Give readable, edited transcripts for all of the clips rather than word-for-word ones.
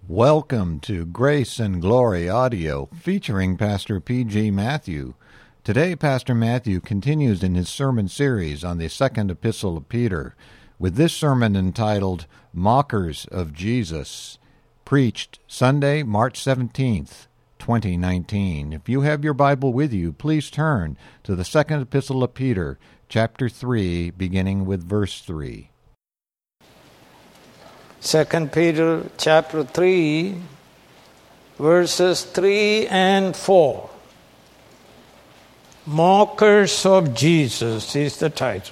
Welcome to Grace and Glory Audio, featuring Pastor P.G. Matthew. Today, Pastor Matthew continues in his sermon series on the second epistle of Peter, with this sermon entitled, Mockers of Jesus, preached Sunday, March 17th, 2019. If you have your Bible with you, please turn to the second epistle of Peter, chapter 3, beginning with verse 3. 2 Peter chapter 3, verses 3 and 4. Mockers of Jesus is the title.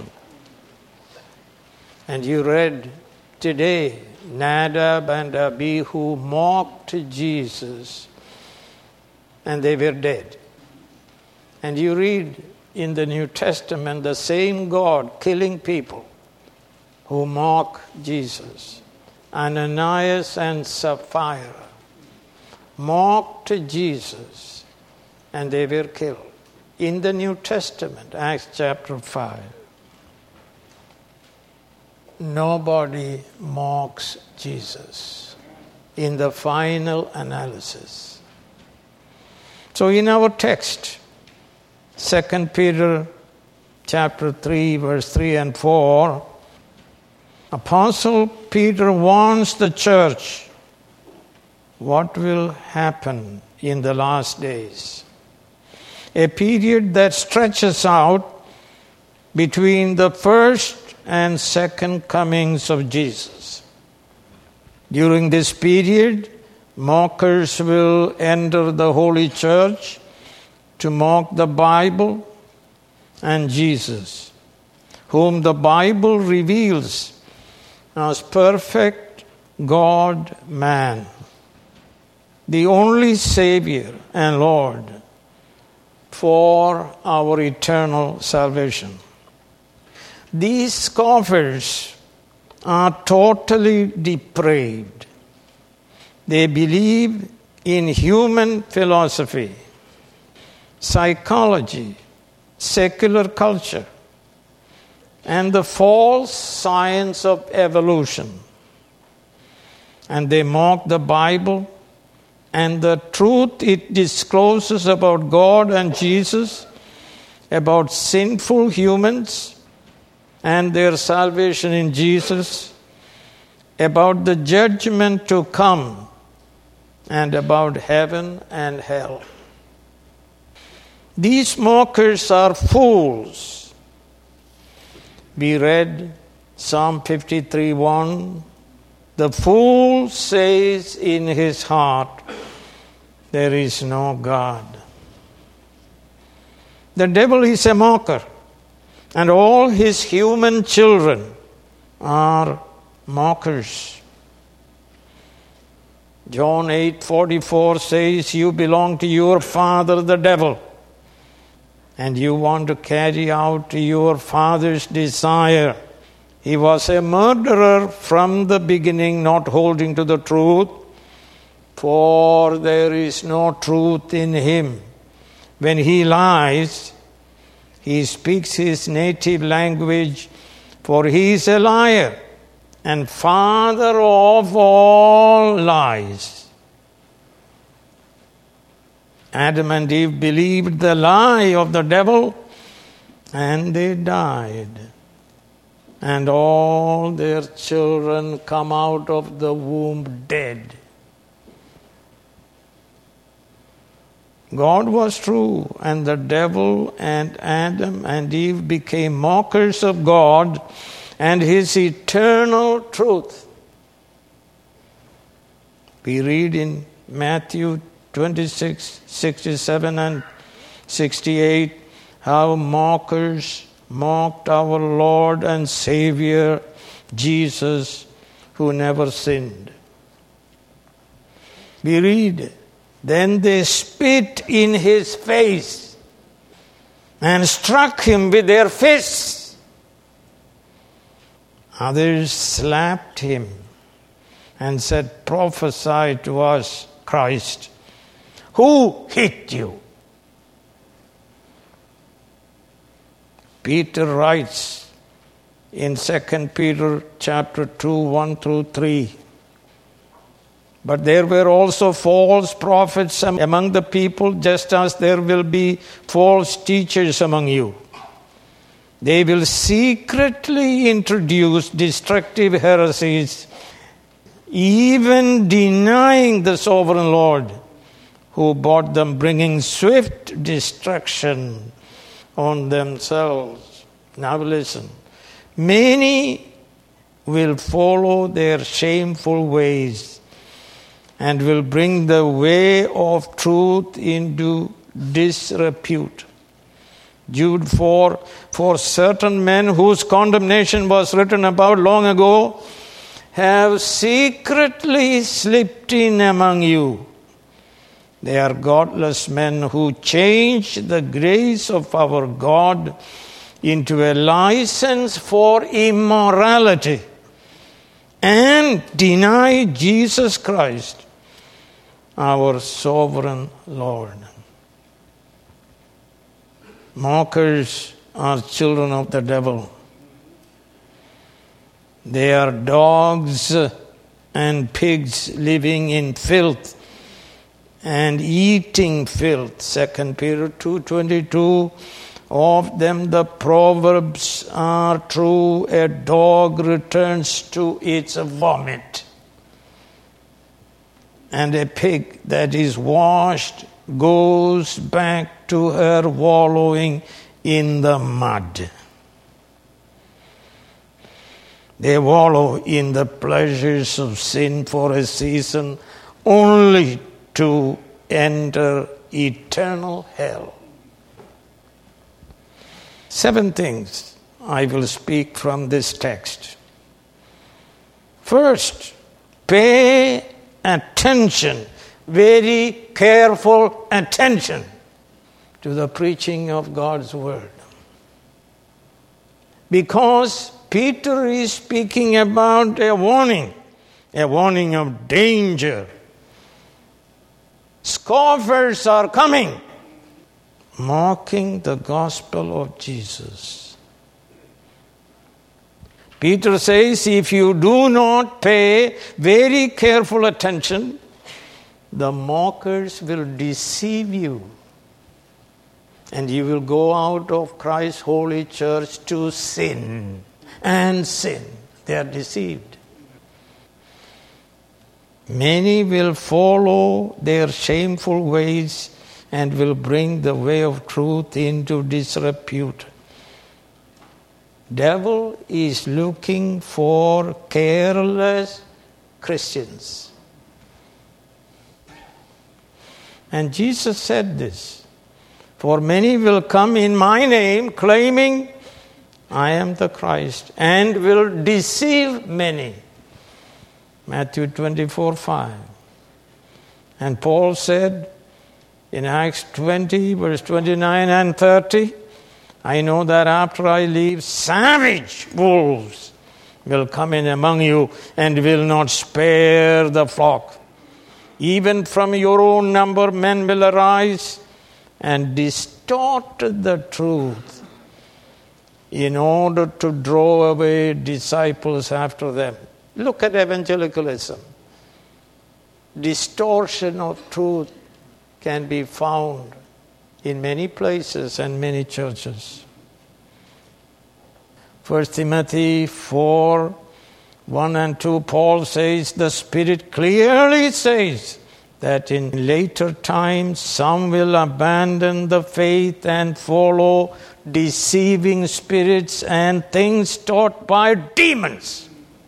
And you read today, Nadab and Abihu mocked Jesus, and they were dead. And you read in the New Testament the same God killing people who mock Jesus. Ananias and Sapphira mocked Jesus, and they were killed. In the New Testament, Acts chapter 5, nobody mocks Jesus in the final analysis. So in our text, 2 Peter chapter 3, verse 3 and 4, Apostle Peter warns the church what will happen in the last days. A period that stretches out between the first and second comings of Jesus. During this period, mockers will enter the Holy Church to mock the Bible and Jesus, whom the Bible reveals as perfect God-man, the only Savior and Lord for our eternal salvation. These scoffers are totally depraved. They believe in human philosophy, psychology, secular culture, and the false science of evolution. And they mock the Bible and the truth it discloses about God and Jesus, about sinful humans and their salvation in Jesus, about the judgment to come, and about heaven and hell. These mockers are fools. We read Psalm 53:1. The fool says in his heart, there is no God. The devil is a mocker, and all his human children are mockers. John 8:44 says, you belong to your father the devil, and you want to carry out your father's desire. He was a murderer from the beginning, not holding to the truth, for there is no truth in him. When he lies, he speaks his native language, for he is a liar and father of all lies. Adam and Eve believed the lie of the devil, and they died. And all their children come out of the womb dead. God was true, and the devil and Adam and Eve became mockers of God and His eternal truth. We read in Matthew 26, 67 and 68, how mockers mocked our Lord and Savior, Jesus, who never sinned. We read, then they spit in His face and struck Him with their fists. Others slapped Him and said, prophesy to us, Christ. Who hit you? Peter writes in 2 Peter chapter 2, 1 through 3, But there were also false prophets among the people, just as there will be false teachers among you. They will secretly introduce destructive heresies, even denying the sovereign Lord who bought them, bringing swift destruction on themselves. Now listen. Many will follow their shameful ways and will bring the way of truth into disrepute. Jude 4, for certain men whose condemnation was written about long ago have secretly slipped in among you. They are godless men who change the grace of our God into a license for immorality and deny Jesus Christ, our sovereign Lord. Mockers are children of the devil. They are dogs and pigs living in filth and eating filth. 2 Peter 2:22. Of them the proverbs are true. A dog returns to its vomit, and a pig that is washed goes back to her wallowing in the mud. They wallow in the pleasures of sin for a season, only to enter eternal hell. 7 things I will speak from this text. First, pay attention, very careful attention to the preaching of God's word. Because Peter is speaking about a warning of danger. Scoffers are coming, mocking the gospel of Jesus. Peter says, if you do not pay very careful attention, the mockers will deceive you, and you will go out of Christ's holy church to sin and sin. They are deceived. Many will follow their shameful ways and will bring the way of truth into disrepute. Devil is looking for careless Christians. And Jesus said this, for many will come in my name claiming I am the Christ, and will deceive many. Matthew 24:5. And Paul said in Acts 20, verse 29 and 30, I know that after I leave, savage wolves will come in among you and will not spare the flock. Even from your own number men will arise and distort the truth in order to draw away disciples after them. Look at evangelicalism. Distortion of truth can be found in many places and many churches. 1 Timothy 4, 1 and 2, Paul says, the Spirit clearly says that in later times some will abandon the faith and follow deceiving spirits and things taught by demons.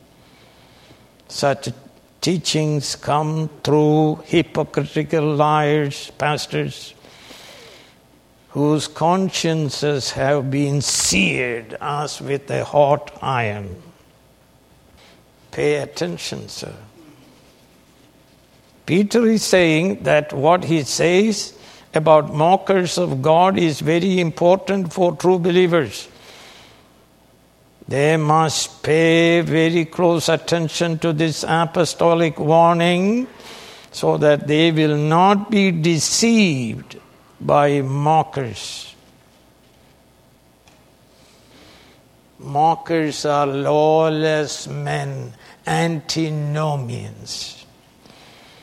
Such teachings come through hypocritical liars, pastors, whose consciences have been seared as with a hot iron. Pay attention, sir. Peter is saying that what he says about mockers of God is very important for true believers. They must pay very close attention to this apostolic warning so that they will not be deceived by mockers. Mockers are lawless men, antinomians.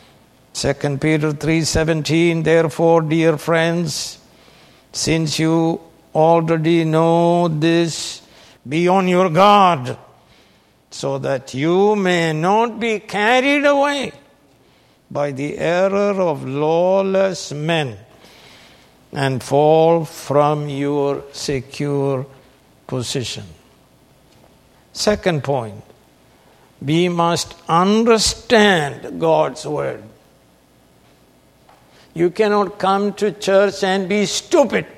2 Peter 3:17, therefore, dear friends, since you already know this, be on your guard, so that you may not be carried away by the error of lawless men and fall from your secure position. Second point, we must understand God's word. You cannot come to church and be stupid.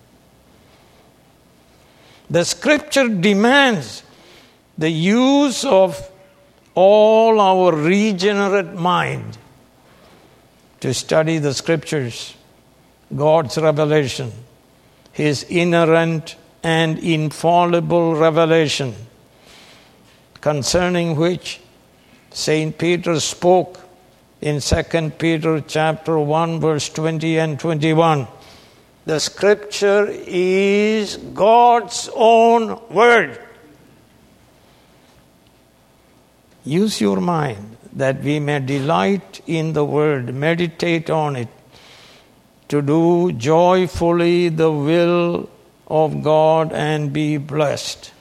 The scripture demands the use of all our regenerate mind to study the scriptures, God's revelation, His inerrant and infallible revelation, concerning which St. Peter spoke in 2 Peter chapter 1, verse 20 and 21. The scripture is God's own word. Use your mind that we may delight in the word, meditate on it, to do joyfully the will of God and be blessed.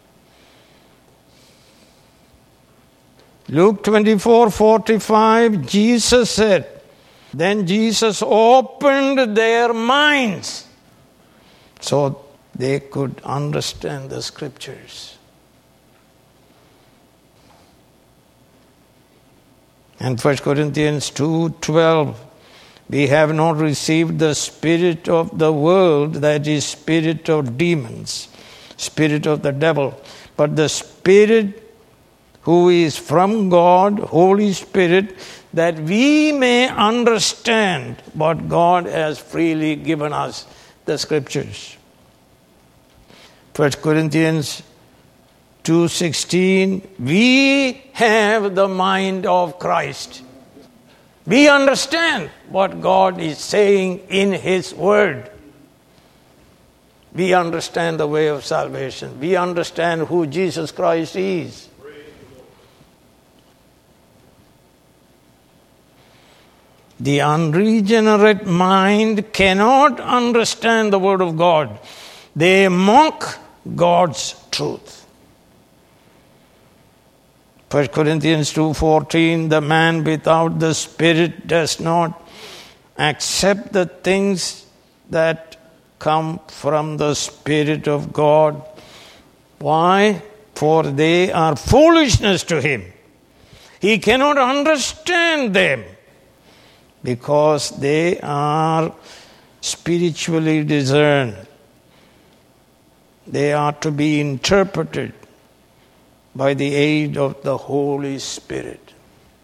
Luke 24:45, Jesus said, then Jesus opened their minds so they could understand the scriptures. And 1 Corinthians 2:12, we have not received the spirit of the world, that is, spirit of demons, spirit of the devil, but the Spirit who is from God, Holy Spirit, that we may understand what God has freely given us, the scriptures. 1 Corinthians 2:16, we have the mind of Christ. We understand what God is saying in His Word. We understand the way of salvation. We understand who Jesus Christ is. The unregenerate mind cannot understand the Word of God. They mock God's truth. 1 Corinthians 2:14, the man without the Spirit does not accept the things that come from the Spirit of God. Why? For they are foolishness to him. He cannot understand them because they are spiritually discerned. They are to be interpreted by the aid of the Holy Spirit.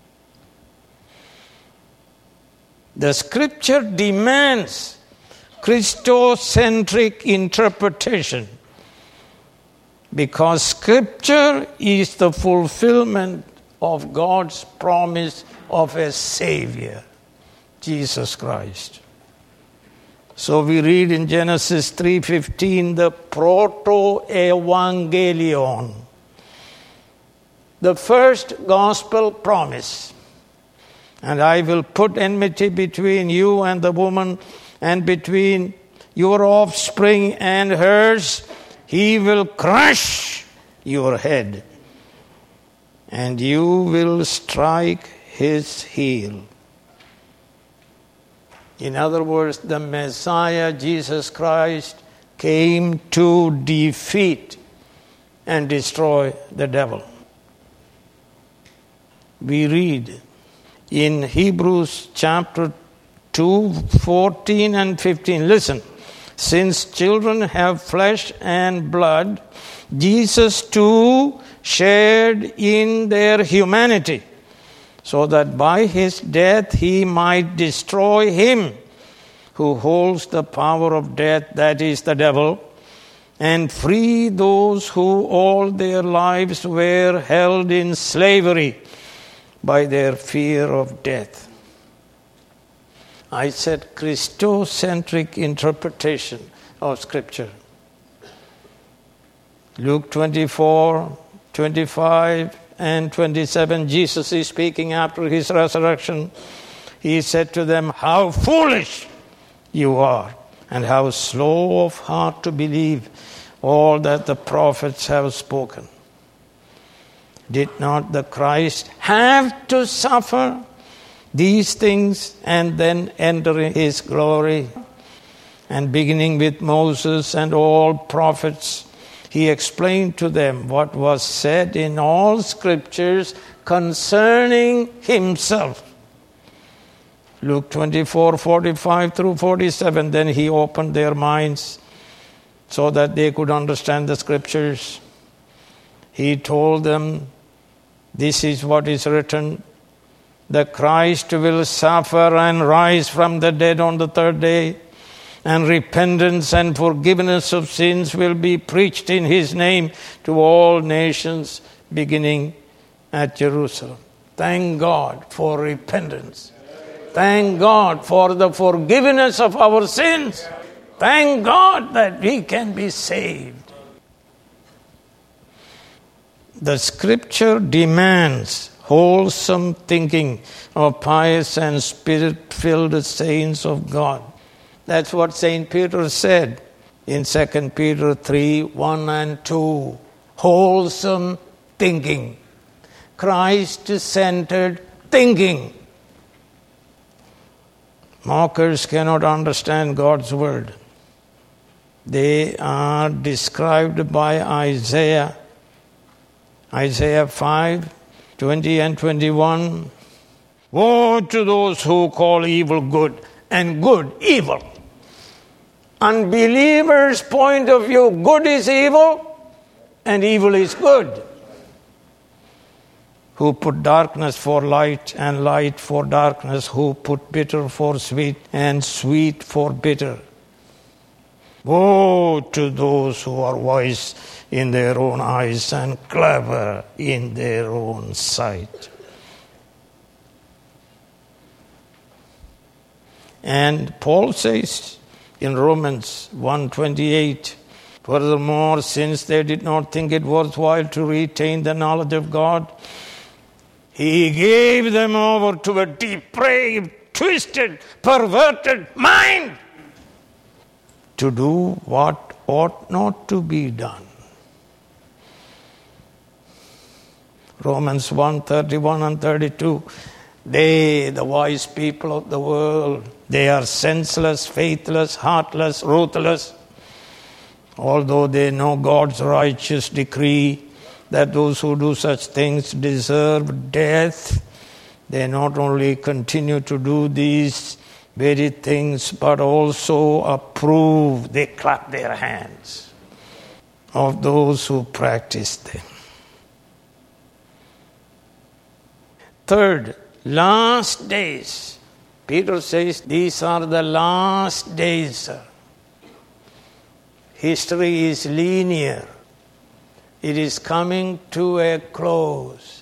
The scripture demands Christocentric interpretation because scripture is the fulfillment of God's promise of a Savior, Jesus Christ. So we read in Genesis 3:15 the proto-evangelion, the first gospel promise. And I will put enmity between you and the woman, and between your offspring and hers. He will crush your head, and you will strike his heel. In other words, the Messiah, Jesus Christ, came to defeat and destroy the devil. We read in Hebrews chapter 2:14 and 15. Listen. Since children have flesh and blood, Jesus too shared in their humanity, so that by his death he might destroy him who holds the power of death, that is the devil, and free those who all their lives were held in slavery by their fear of death. I said Christocentric interpretation of Scripture. Luke 24:25 and 27, Jesus is speaking after his resurrection. he said to them, "How foolish you are, and how slow of heart to believe all that the prophets have spoken. Did not the Christ have to suffer these things and then enter his glory?" And beginning with Moses and all prophets, he explained to them what was said in all scriptures concerning himself. Luke 24:45 through 47. Then he opened their minds so that they could understand the scriptures. He told them, "This is what is written, the Christ will suffer and rise from the dead on the third day, and repentance and forgiveness of sins will be preached in his name to all nations, beginning at Jerusalem." Thank God for repentance. Thank God for the forgiveness of our sins. Thank God that we can be saved. The scripture demands wholesome thinking of pious and spirit-filled saints of God. That's what St. Peter said in 2 Peter 3:1 and 2. Wholesome thinking. Christ-centered thinking. Mockers cannot understand God's word. They are described by Isaiah 5:20 and 21. Woe to those who call evil good and good evil. Unbelievers' point of view, good is evil and evil is good. Who put darkness for light and light for darkness, who put bitter for sweet and sweet for bitter. Woe to those who are wise in their own eyes and clever in their own sight. And Paul says in Romans 1:28, furthermore, since they did not think it worthwhile to retain the knowledge of God, he gave them over to a depraved, twisted, perverted mind to do what ought not to be done. Romans 1:31 and 32. They, the wise people of the world, they are senseless, faithless, heartless, ruthless. Although they know God's righteous decree that those who do such things deserve death, they not only continue to do these very things, but also approve, they clap their hands, of those who practice them. Third, last days. Peter says these are the last days. History is linear. It is coming to a close.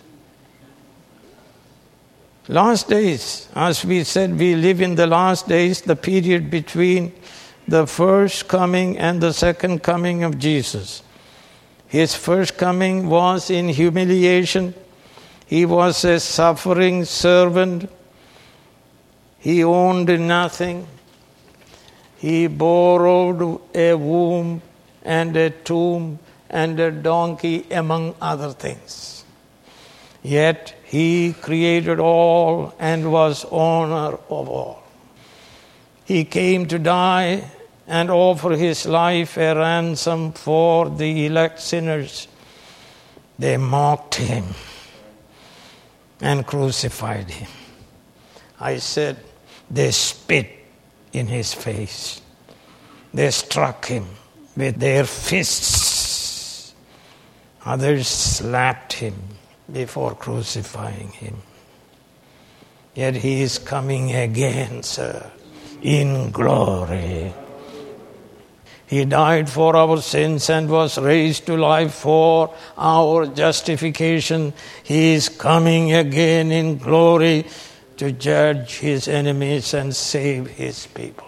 Last days, as we said, we live in the last days, the period between the first coming and the second coming of Jesus. His first coming was in humiliation. He was a suffering servant. He owned nothing. He borrowed a womb and a tomb and a donkey, among other things. Yet he created all and was owner of all. He came to die and offer his life a ransom for the elect sinners. They mocked him and crucified him. I said, they spit in his face. They struck him with their fists. Others slapped him before crucifying him. Yet he is coming again, sir, in glory. He died for our sins and was raised to life for our justification. He is coming again in glory to judge his enemies and save his people.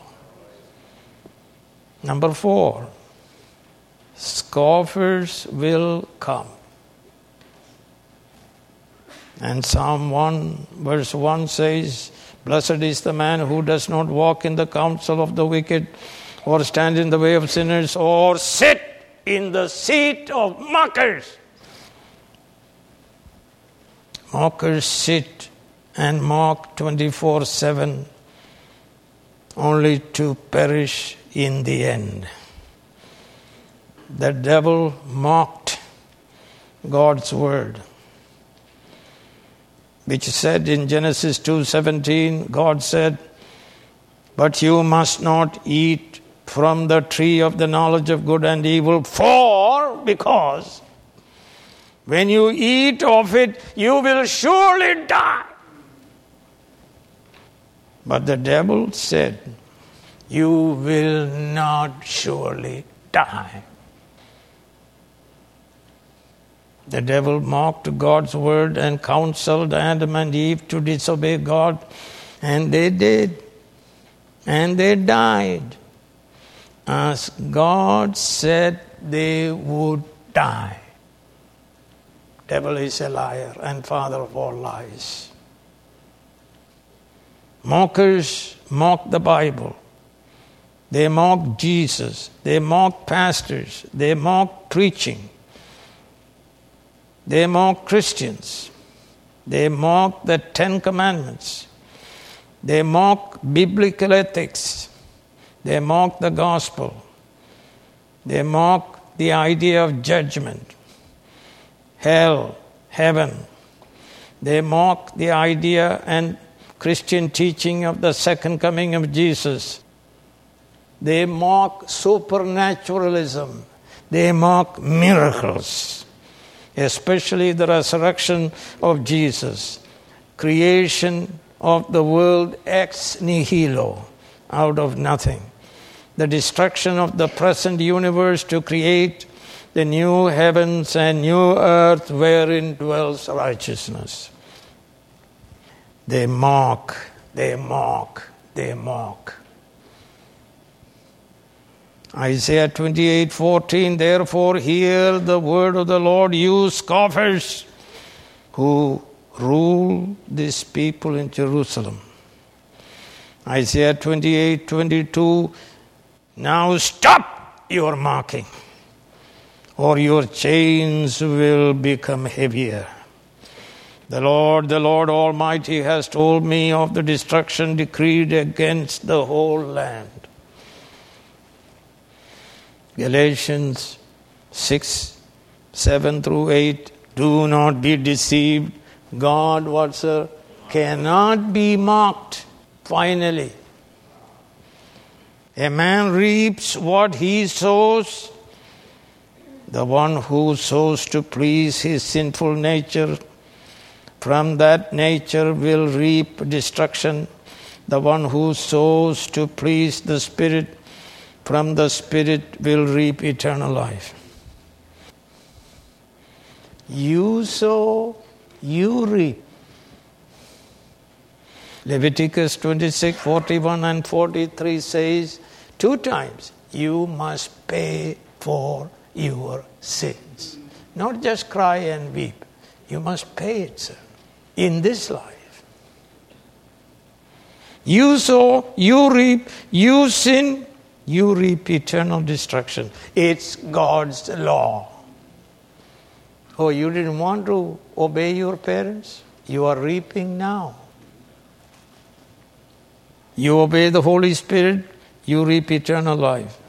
Number 4, scoffers will come. And Psalm 1 verse 1 says, Blessed is the man who does not walk in the counsel of the wicked, or stand in the way of sinners, or sit in the seat of mockers. Mockers sit and mock 24/7, only to perish in the end. The devil mocked God's word, which said in Genesis 2:17, God said, "But you must not eat from the tree of the knowledge of good and evil, because when you eat of it, you will surely die." But the devil said, "You will not surely die." The devil mocked God's word and counseled Adam and Eve to disobey God, and they did. And they died, as God said they would die. Devil is a liar and father of all lies. Mockers mock the Bible. They mock Jesus. They mock pastors. They mock preaching. They mock Christians. They mock the 10 Commandments. They mock biblical ethics. They mock the gospel. They mock the idea of judgment, hell, heaven. They mock the idea and Christian teaching of the second coming of Jesus. They mock supernaturalism. They mock miracles, especially the resurrection of Jesus, creation of the world ex nihilo, out of nothing, the destruction of the present universe to create the new heavens and new earth wherein dwells righteousness. They mock, they mock, they mock. Isaiah 28:14, therefore hear the word of the Lord, you scoffers who rule this people in Jerusalem. Isaiah 28:22, now stop your mocking, or your chains will become heavier. The Lord Almighty has told me of the destruction decreed against the whole land. Galatians 6:7-8, do not be deceived. God, cannot be mocked. Finally, a man reaps what he sows. The one who sows to please his sinful nature, from that nature will reap destruction. The one who sows to please the Spirit, from the Spirit will reap eternal life. You sow, you reap. Leviticus 26:41 and 43 says 2 times, you must pay for your sins. Not just cry and weep. You must pay it, sir, in this life. You sow, you reap, you sin, you reap eternal destruction. It's God's law. Oh, you didn't want to obey your parents? You are reaping now. You obey the Holy Spirit, you reap eternal life.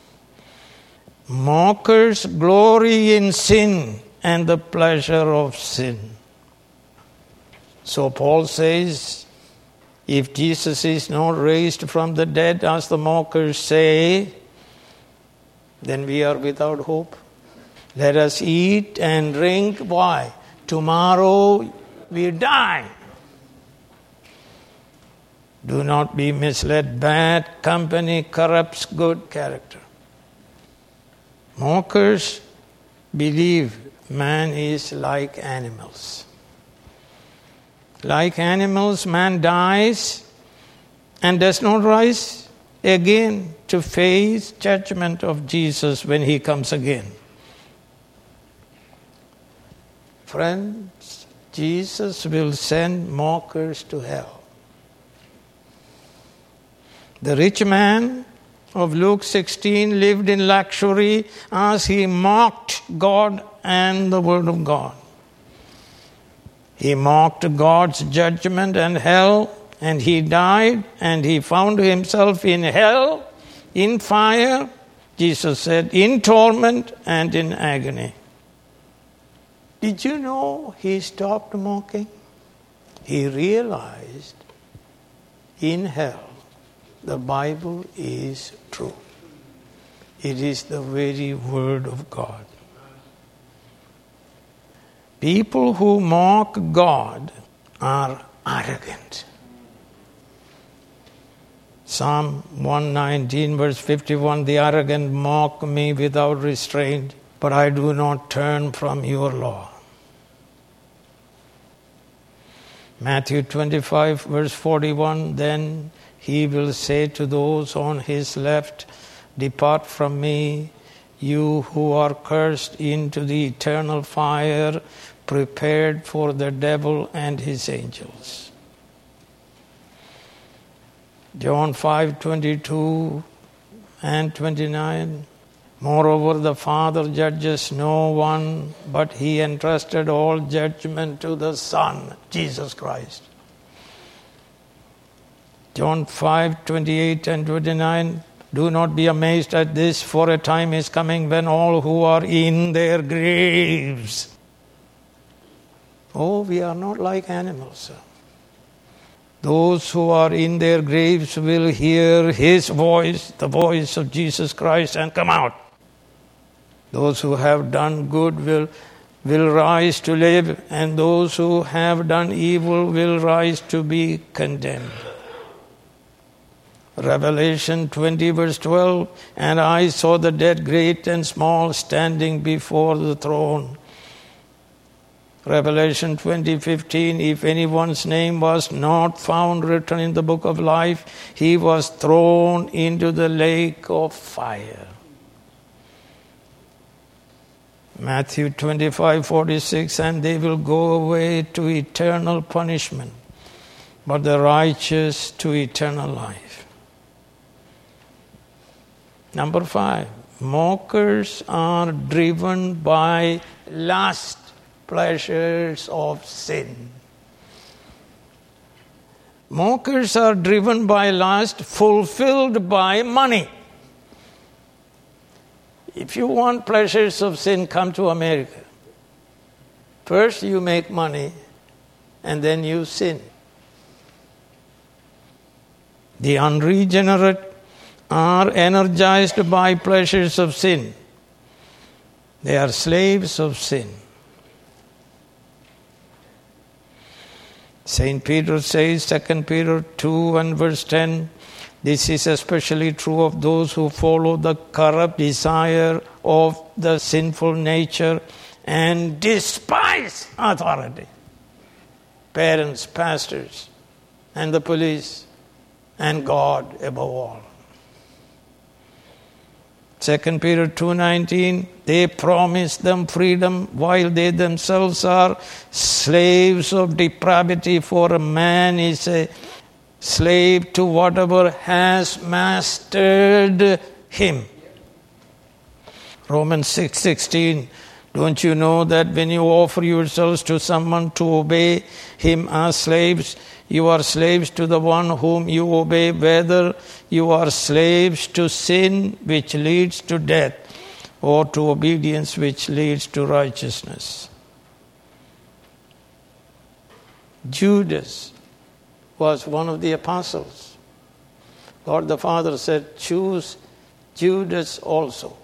Mockers glory in sin and the pleasure of sin. So Paul says, if Jesus is not raised from the dead, as the mockers say, then we are without hope. Let us eat and drink. Why? Tomorrow we die. Do not be misled. Bad company corrupts good character. Mockers believe man is like animals. Like animals, man dies and does not rise again to face judgment of Jesus when he comes again. Friends, Jesus will send mockers to hell. The rich man of Luke 16 lived in luxury as he mocked God and the Word of God. He mocked God's judgment and hell, and he died, and he found himself in hell, in fire, Jesus said, in torment and in agony. Did you know he stopped mocking? He realized in hell the Bible is true. It is the very Word of God. People who mock God are arrogant. Psalm 119 verse 51, the arrogant mock me without restraint, but I do not turn from your law. Matthew 25 verse 41, then he will say to those on his left, depart from me, you who are cursed, into the eternal fire prepared for the devil and his angels. John 5:22 and 29. Moreover, the Father judges no one, but he entrusted all judgment to the Son, Jesus Christ. John 5:28 and 29. Do not be amazed at this, for a time is coming when all who are in their graves. Oh, we are not like animals, sir. Those who are in their graves will hear his voice, the voice of Jesus Christ, and come out. Those who have done good will rise to live, and those who have done evil will rise to be condemned. Revelation 20 verse 12, and I saw the dead, great and small, standing before the throne. Revelation 20:15, if anyone's name was not found written in the book of life, he was thrown into the lake of fire. Matthew 25:46, and they will go away to eternal punishment, but the righteous to eternal life. Number 5, mockers are driven by lust, pleasures of sin. Mockers are driven by lust, fulfilled by money. If you want pleasures of sin, come to America. First you make money, and then you sin. The unregenerate are energized by pleasures of sin. They are slaves of sin. St. Peter says, 2 Peter 2 and verse 10, this is especially true of those who follow the corrupt desire of the sinful nature and despise authority. Parents, pastors, and the police, and God above all. 2 Peter 2:19, they promise them freedom while they themselves are slaves of depravity, for a man is a slave to whatever has mastered him. Romans 6:16, don't you know that when you offer yourselves to someone to obey him as slaves, you are slaves to the one whom you obey, whether you are slaves to sin, which leads to death, or to obedience, which leads to righteousness. Judas was one of the apostles. God the Father said, choose Judas also.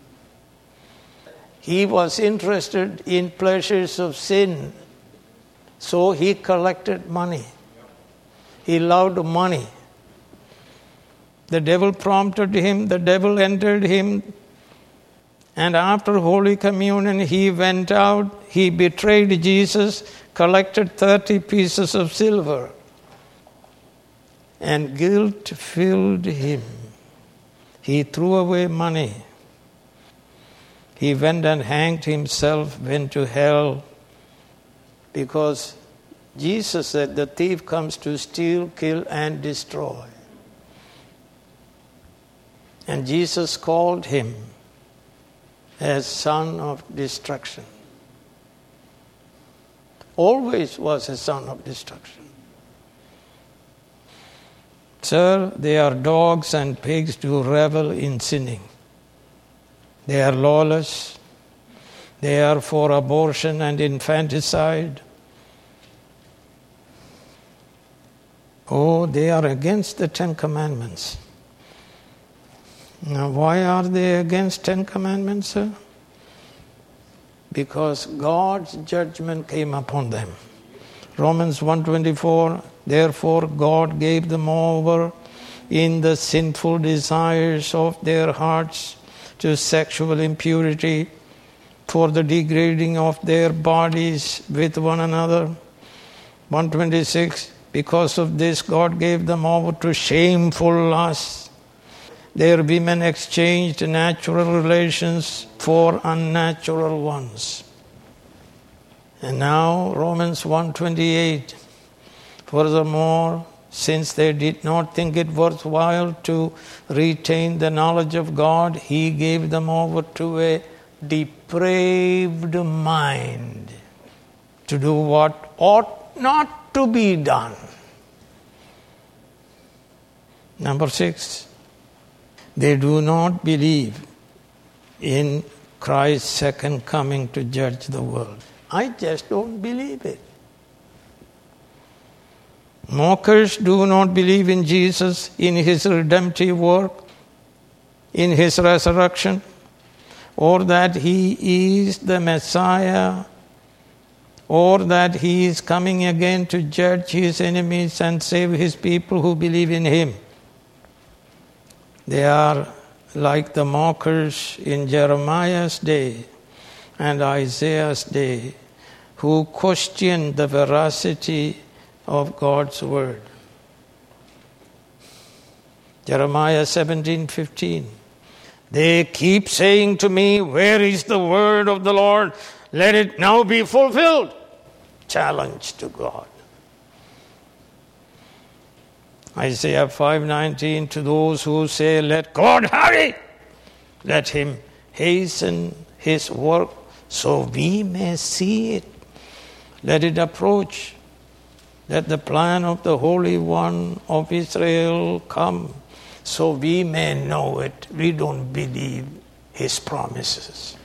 He was interested in pleasures of sin, so he collected money. He loved money. The devil prompted him, the devil entered him, and after Holy Communion he went out, he betrayed Jesus, collected 30 pieces of silver, and guilt filled him. He threw away money. He went and hanged himself, went to hell, because Jesus said the thief comes to steal, kill, and destroy. And Jesus called him as son of destruction. Always was a son of destruction. Sir, they are dogs and pigs who revel in sinning. They are lawless. They are for abortion and infanticide. Oh, they are against the 10 Commandments. Now, why are they against 10 Commandments, sir? Because God's judgment came upon them. Romans 1:24, therefore God gave them over in the sinful desires of their hearts to sexual impurity, for the degrading of their bodies with one another. 126, because of this God gave them over to shameful lusts. Their women exchanged natural relations for unnatural ones. And now Romans 1:28, furthermore, since they did not think it worthwhile to retain the knowledge of God, He gave them over to a depraved mind to do what ought not to be done. Number 6, they do not believe in Christ's second coming to judge the world. I just don't believe it. Mockers do not believe in Jesus, in His redemptive work, in His resurrection, or that He is the Messiah, or that He is coming again to judge His enemies and save His people who believe in Him. They are like the mockers in Jeremiah's day and Isaiah's day, who questioned the veracity of God's word. Jeremiah 17:15. They keep saying to me, where is the word of the Lord? Let it now be fulfilled. Challenge to God. Isaiah 5:19, to those who say, let God hurry. Let Him hasten His work so we may see it. Let it approach. Let the plan of the Holy One of Israel come so we may know it. We don't believe His promises.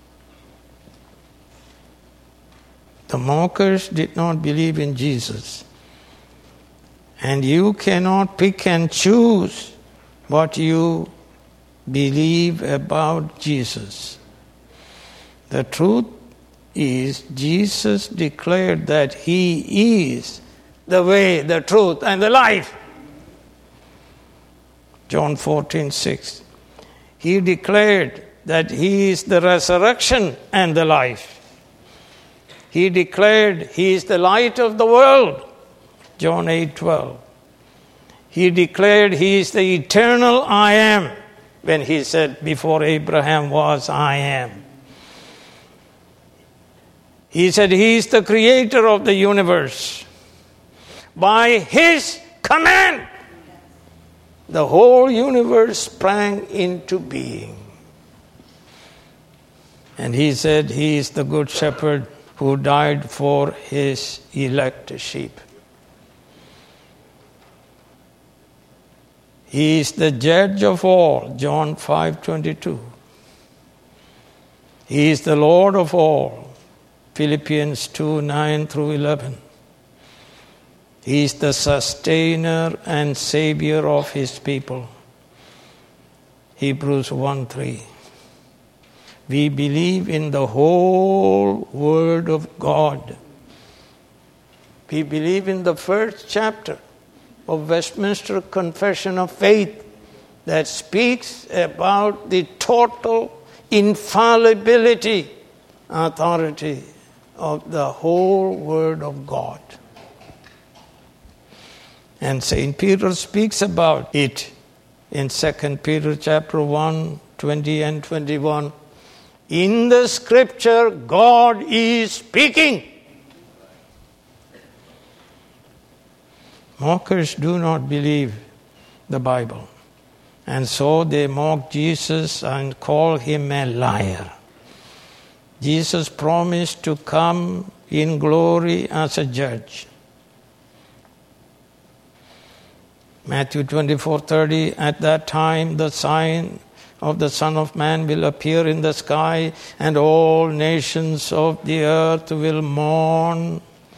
The mockers did not believe in Jesus. And you cannot pick and choose what you believe about Jesus. The truth is, Jesus declared that He is the way, the truth, and the life. John 14:6. He declared that He is the resurrection and the life. He declared He is the light of the world. John 8:12. He declared He is the eternal I am, when He said, before Abraham was, I am. He said He is the creator of the universe. By His command, the whole universe sprang into being. And He said He is the good shepherd who died for His elect sheep. He is the judge of all, John 5:22. He is the Lord of all, Philippians 2:9-11. He is the sustainer and savior of His people, Hebrews 1:3. We believe in the whole Word of God. We believe in the first chapter of Westminster Confession of Faith that speaks about the total infallibility, authority of the whole Word of God. And St. Peter speaks about it in 2 Peter chapter 1, 20 and 21. In the Scripture, God is speaking. Mockers do not believe the Bible. And so they mocked Jesus and called him a liar. Jesus promised to come in glory as a judge. Matthew 24:30, at that time the sign of the Son of Man will appear in the sky, and all nations of the earth will mourn.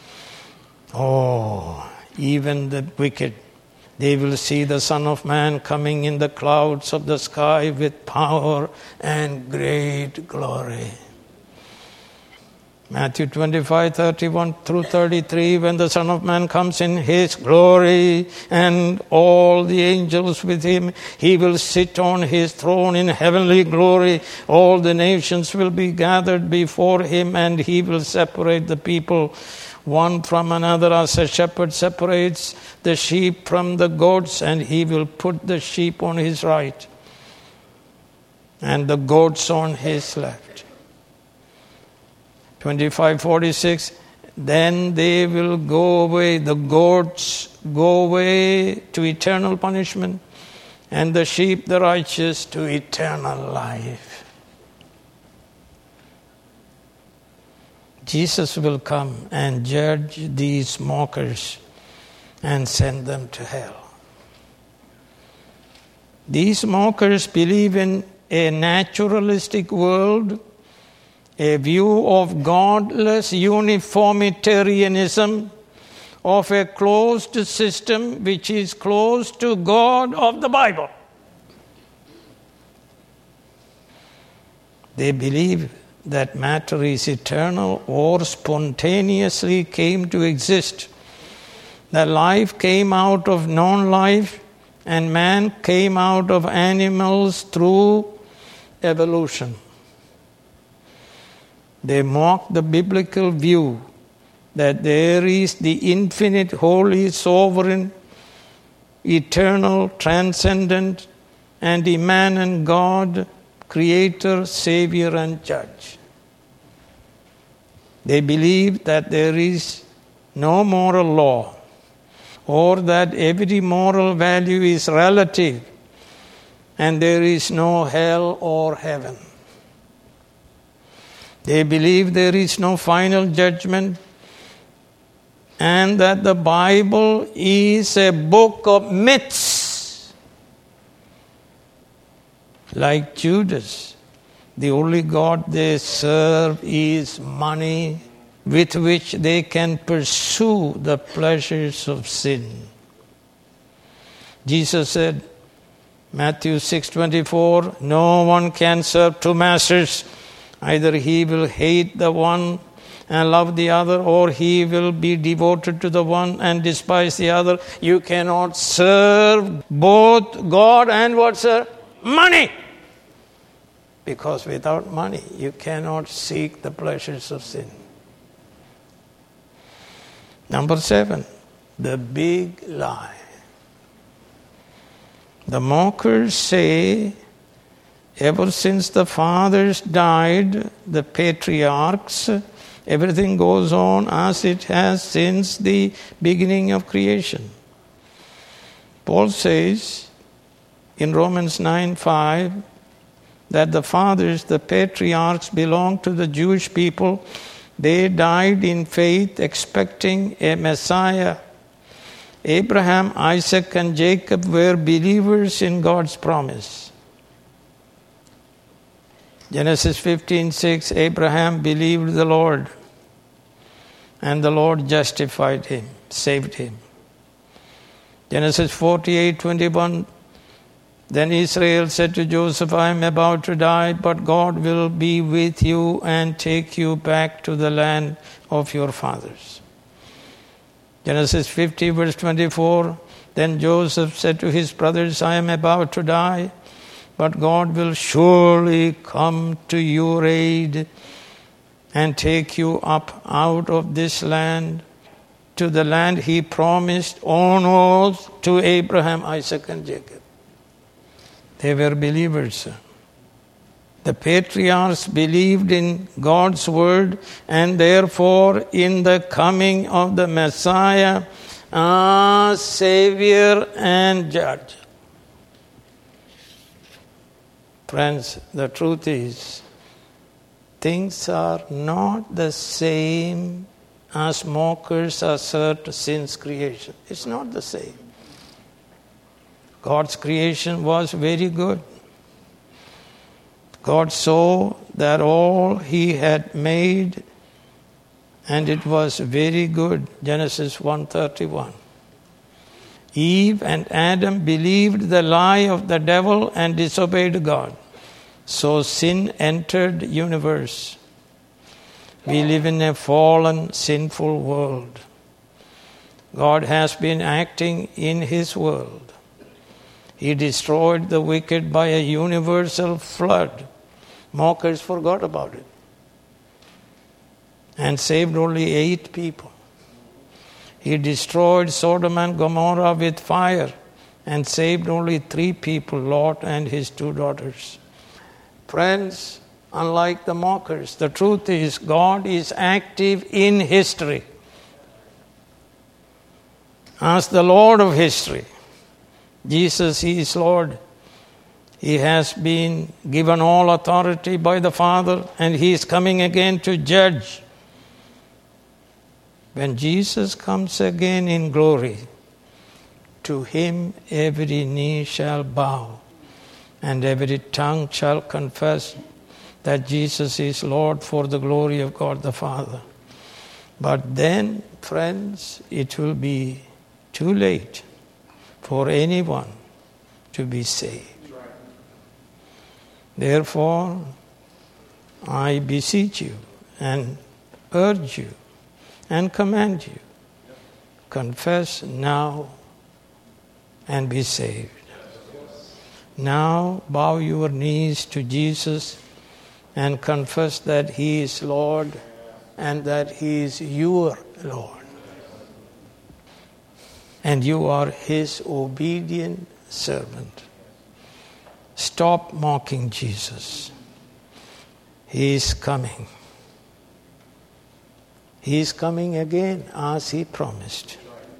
Oh, even the wicked. They will see the Son of Man coming in the clouds of the sky with power and great glory. Matthew 25:31-33, when the Son of Man comes in his glory and all the angels with him, he will sit on his throne in heavenly glory. All the nations will be gathered before him, and he will separate the people one from another as a shepherd separates the sheep from the goats, and he will put the sheep on his right and the goats on his left. 25:46, then they will go away, the goats go away to eternal punishment, and the sheep, the righteous, to eternal life. Jesus will come and judge these mockers and send them to hell. These mockers believe in a naturalistic world, a view of godless uniformitarianism, of a closed system which is close to God of the Bible. They believe that matter is eternal or spontaneously came to exist, that life came out of non-life and man came out of animals through evolution. They mock the biblical view that there is the infinite, holy, sovereign, eternal, transcendent, and immanent God, Creator, Savior, and Judge. They believe that there is no moral law, or that every moral value is relative, and there is no hell or heaven. They believe there is no final judgment, and that the Bible is a book of myths. Like Judas, the only God they serve is money, with which they can pursue the pleasures of sin. Jesus said, Matthew 6:24, no one can serve two masters. Either he will hate the one and love the other, or he will be devoted to the one and despise the other. You cannot serve both God and what, sir? Money. Because without money, you cannot seek the pleasures of sin. Number 7, the big lie. The mockers say, ever since the fathers died, the patriarchs, everything goes on as it has since the beginning of creation. Paul says in Romans 9:5 that the fathers, the patriarchs, belong to the Jewish people. They died in faith, expecting a Messiah. Abraham, Isaac, and Jacob were believers in God's promise. Genesis 15:6, Abraham believed the Lord, and the Lord justified him, saved him. Genesis 48:21, then Israel said to Joseph, I am about to die, but God will be with you and take you back to the land of your fathers. Genesis 50:24, then Joseph said to his brothers, I am about to die, but God will surely come to your aid and take you up out of this land to the land he promised on oath to Abraham, Isaac, and Jacob. They were believers. The patriarchs believed in God's word and therefore in the coming of the Messiah as Savior and Judge. Friends, the truth is, things are not the same as mockers assert since creation. It's not the same. God's creation was very good. God saw that all He had made, and it was very good. Genesis 1:31. Eve and Adam believed the lie of the devil and disobeyed God. So sin entered the universe. We live in a fallen, sinful world. God has been acting in His world. He destroyed the wicked by a universal flood. Mockers forgot about it and saved only 8 people. He destroyed Sodom and Gomorrah with fire and saved only 3 people, Lot and his 2 daughters. Friends, unlike the mockers, the truth is God is active in history as the Lord of history. Jesus is Lord. He has been given all authority by the Father, and He is coming again to judge. When Jesus comes again in glory, to Him every knee shall bow, and every tongue shall confess that Jesus is Lord for the glory of God the Father. But then, friends, it will be too late for anyone to be saved. Therefore, I beseech you and urge you and command you, confess now and be saved. Now bow your knees to Jesus and confess that He is Lord and that He is your Lord. And you are His obedient servant. Stop mocking Jesus. He is coming. He is coming again as He promised.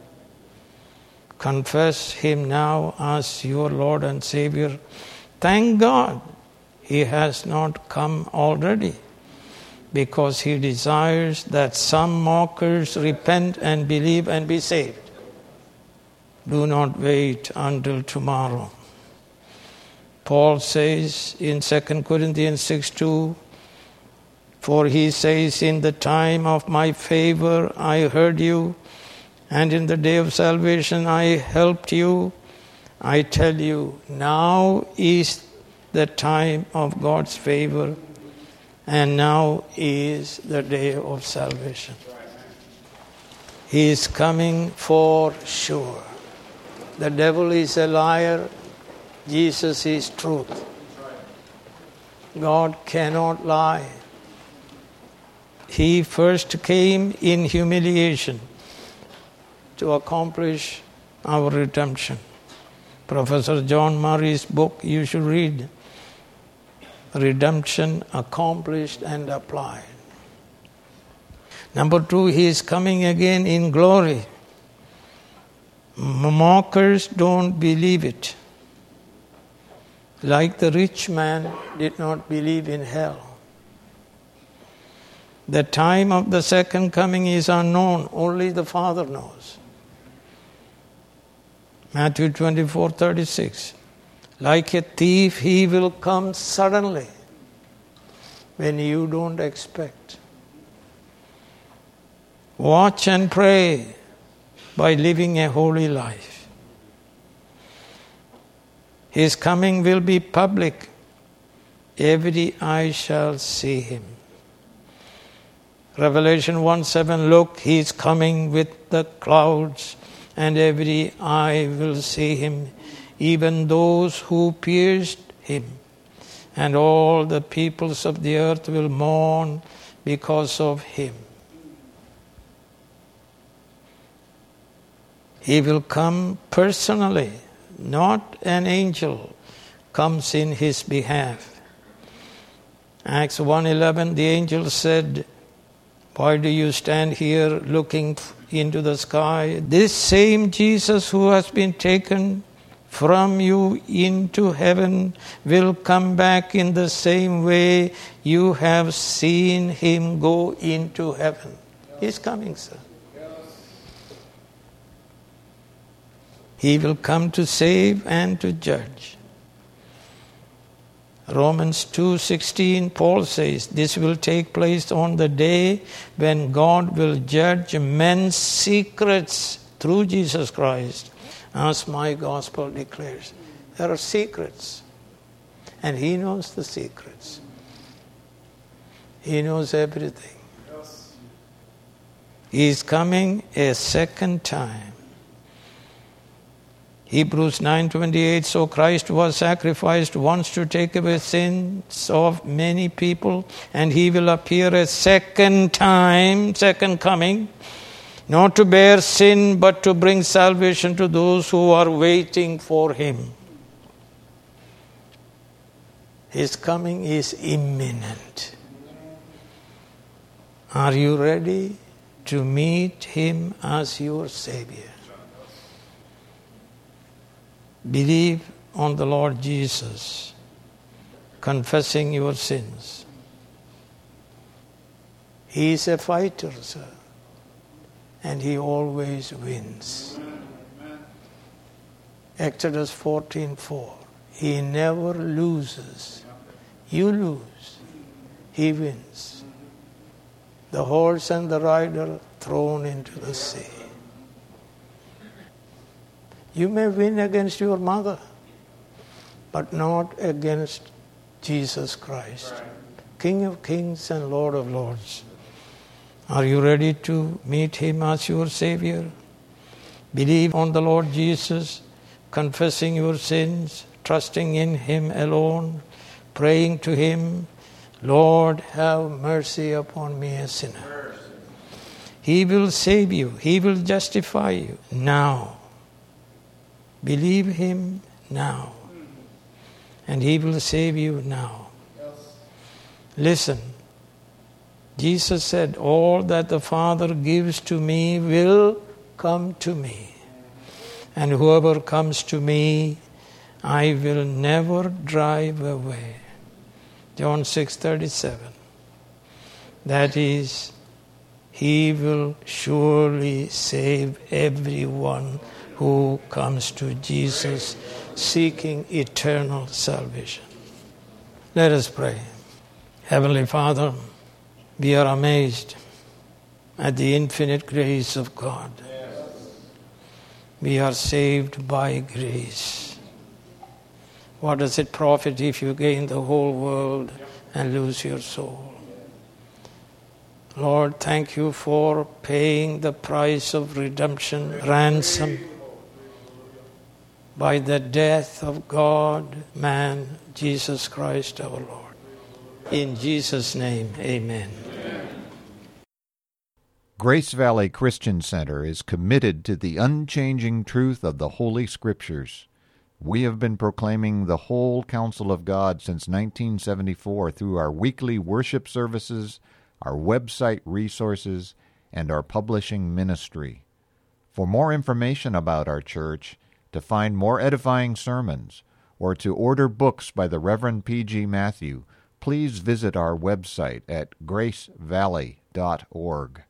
Confess Him now as your Lord and Savior. Thank God He has not come already, because He desires that some mockers repent and believe and be saved. Do not wait until tomorrow. Paul says in 2 Corinthians 6:2, for he says, in the time of my favor I heard you, and in the day of salvation I helped you. I tell you, now is the time of God's favor, and now is the day of salvation. He is coming for sure. The devil is a liar. Jesus is truth. God cannot lie. He first came in humiliation to accomplish our redemption. Professor John Murray's book you should read, Redemption Accomplished and Applied. Number 2, He is coming again in glory. Mockers don't believe it. Like the rich man did not believe in hell. The time of the second coming is unknown. Only the Father knows. Matthew 24:36. Like a thief, He will come suddenly when you don't expect. Watch and pray by living a holy life. His coming will be public. Every eye shall see Him. Revelation 1:7, look, He is coming with the clouds, and every eye will see Him, even those who pierced Him. And all the peoples of the earth will mourn because of Him. He will come personally. Not an angel comes in His behalf. Acts 1:11, the angel said, why do you stand here looking into the sky? This same Jesus who has been taken from you into heaven will come back in the same way you have seen him go into heaven. He's coming, sir. He will come to save and to judge. Romans 2:16, Paul says, this will take place on the day when God will judge men's secrets through Jesus Christ, as my gospel declares. There are secrets, and he knows the secrets. He knows everything. He is coming a second time. Hebrews 9:28, so Christ was sacrificed once to take away sins of many people, and he will appear a second time, second coming, not to bear sin, but to bring salvation to those who are waiting for him. His coming is imminent. Are you ready to meet him as your Savior? Believe on the Lord Jesus, confessing your sins. He is a fighter, sir, and he always wins. Exodus 14:4. He never loses. You lose. He wins. The horse and the rider thrown into the sea. You may win against your mother, but not against Jesus Christ, King of kings and Lord of lords. Are you ready to meet him as your Savior? Believe on the Lord Jesus, confessing your sins, trusting in him alone, praying to him, Lord, have mercy upon me, a sinner. He will save you. He will justify you now. Believe him now, and he will save you now. Listen, Jesus said, all that the Father gives to me will come to me, and whoever comes to me, I will never drive away. John 6:37. That is, he will surely save everyone who comes to Jesus seeking eternal salvation. Let us pray. Heavenly Father, we are amazed at the infinite grace of God. We are saved by grace. What does it profit if you gain the whole world and lose your soul? Lord, thank you for paying the price of redemption, ransom, by the death of God, man, Jesus Christ our Lord. In Jesus' name, amen. Grace Valley Christian Center is committed to the unchanging truth of the Holy Scriptures. We have been proclaiming the whole counsel of God since 1974 through our weekly worship services, our website resources, and our publishing ministry. For more information about our church, to find more edifying sermons, or to order books by the Reverend P.G. Matthew, please visit our website at gracevalley.org.